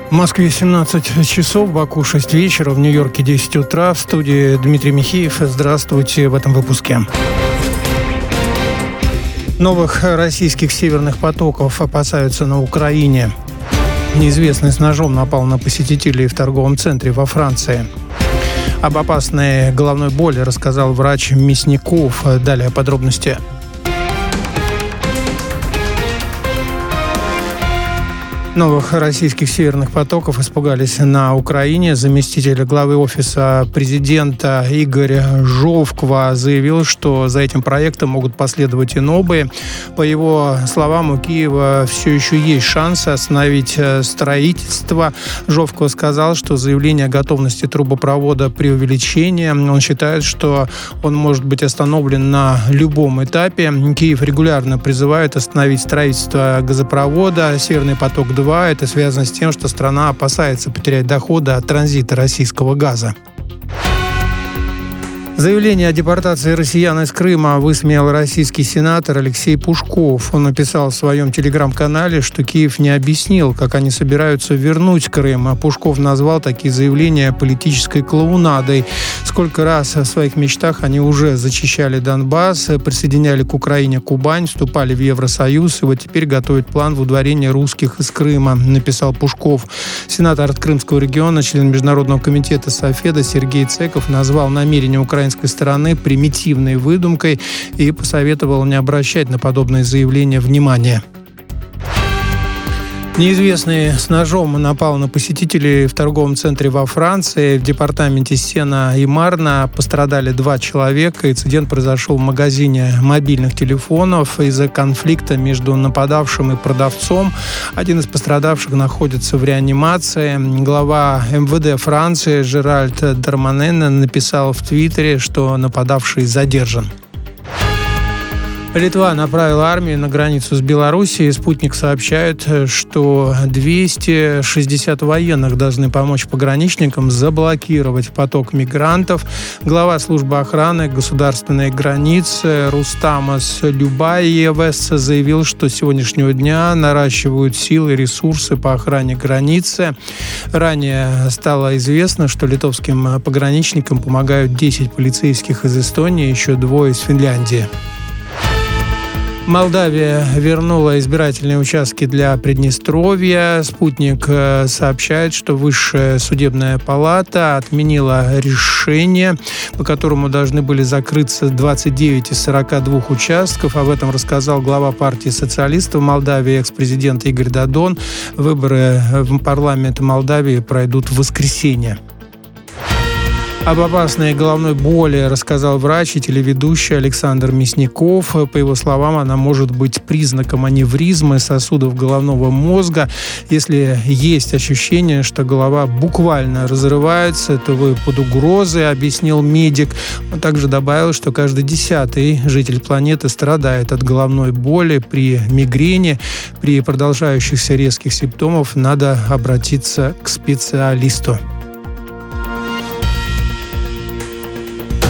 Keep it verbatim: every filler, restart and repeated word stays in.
В Москве семнадцать часов, в Баку шесть вечера, в Нью-Йорке десять утра. В студии Дмитрий Михеев. Здравствуйте в этом выпуске. Новых российских северных потоков опасаются на Украине. Неизвестный с ножом напал на посетителей в торговом центре во Франции. Об опасной головной боли рассказал врач Мясников. Далее подробности. Новых российских северных потоков испугались на Украине. Заместитель главы офиса президента Игорь Жовква заявил, что за этим проектом могут последовать и новые. По его словам, у Киева все еще есть шансы остановить строительство. Жовква сказал, что заявление о готовности трубопровода преувеличение. Он считает, что он может быть остановлен на любом этапе. Киев регулярно призывает остановить строительство газопровода «Северный поток-два». Это связано с тем, что страна опасается потерять доходы от транзита российского газа. Заявление о депортации россиян из Крыма высмеял российский сенатор Алексей Пушков. Он написал в своем телеграм-канале, что Киев не объяснил, как они собираются вернуть Крым. А Пушков назвал такие заявления политической клоунадой. Сколько раз в своих мечтах они уже зачищали Донбасс, присоединяли к Украине Кубань, вступали в Евросоюз, и вот теперь готовят план выдворения русских из Крыма, написал Пушков. Сенатор от Крымского региона, член Международного комитета Софеда Сергей Цеков назвал намерение украинской стороны примитивной выдумкой и посоветовал не обращать на подобные заявления внимания. Неизвестный с ножом напал на посетителей в торговом центре во Франции. В департаменте Сена и Марна пострадали два человека. Инцидент произошел в магазине мобильных телефонов из-за конфликта между нападавшим и продавцом. Один из пострадавших находится в реанимации. Глава эм вэ дэ Франции Жеральд Дарманен написал в Твиттере, что нападавший задержан. Литва направила армию на границу с Белоруссией. Спутник сообщает, что двести шестьдесят военных должны помочь пограничникам заблокировать поток мигрантов. Глава службы охраны государственной границы Рустамас Любаевес заявил, что с сегодняшнего дня наращивают силы и ресурсы по охране границы. Ранее стало известно, что литовским пограничникам помогают десять полицейских из Эстонии, еще двое из Финляндии. Молдавия вернула избирательные участки для Приднестровья. Спутник сообщает, что Высшая судебная палата отменила решение, по которому должны были закрыться двадцать девять из сорока двух участков. Об этом рассказал глава партии социалистов Молдавии, экс-президент Игорь Додон. Выборы в парламент Молдавии пройдут в воскресенье. Об опасной головной боли рассказал врач и телеведущий Александр Мясников. По его словам, она может быть признаком аневризмы сосудов головного мозга. Если есть ощущение, что голова буквально разрывается, то вы под угрозой, объяснил медик. Он также добавил, что каждый десятый житель планеты страдает от головной боли. При мигрени, при продолжающихся резких симптомах надо обратиться к специалисту.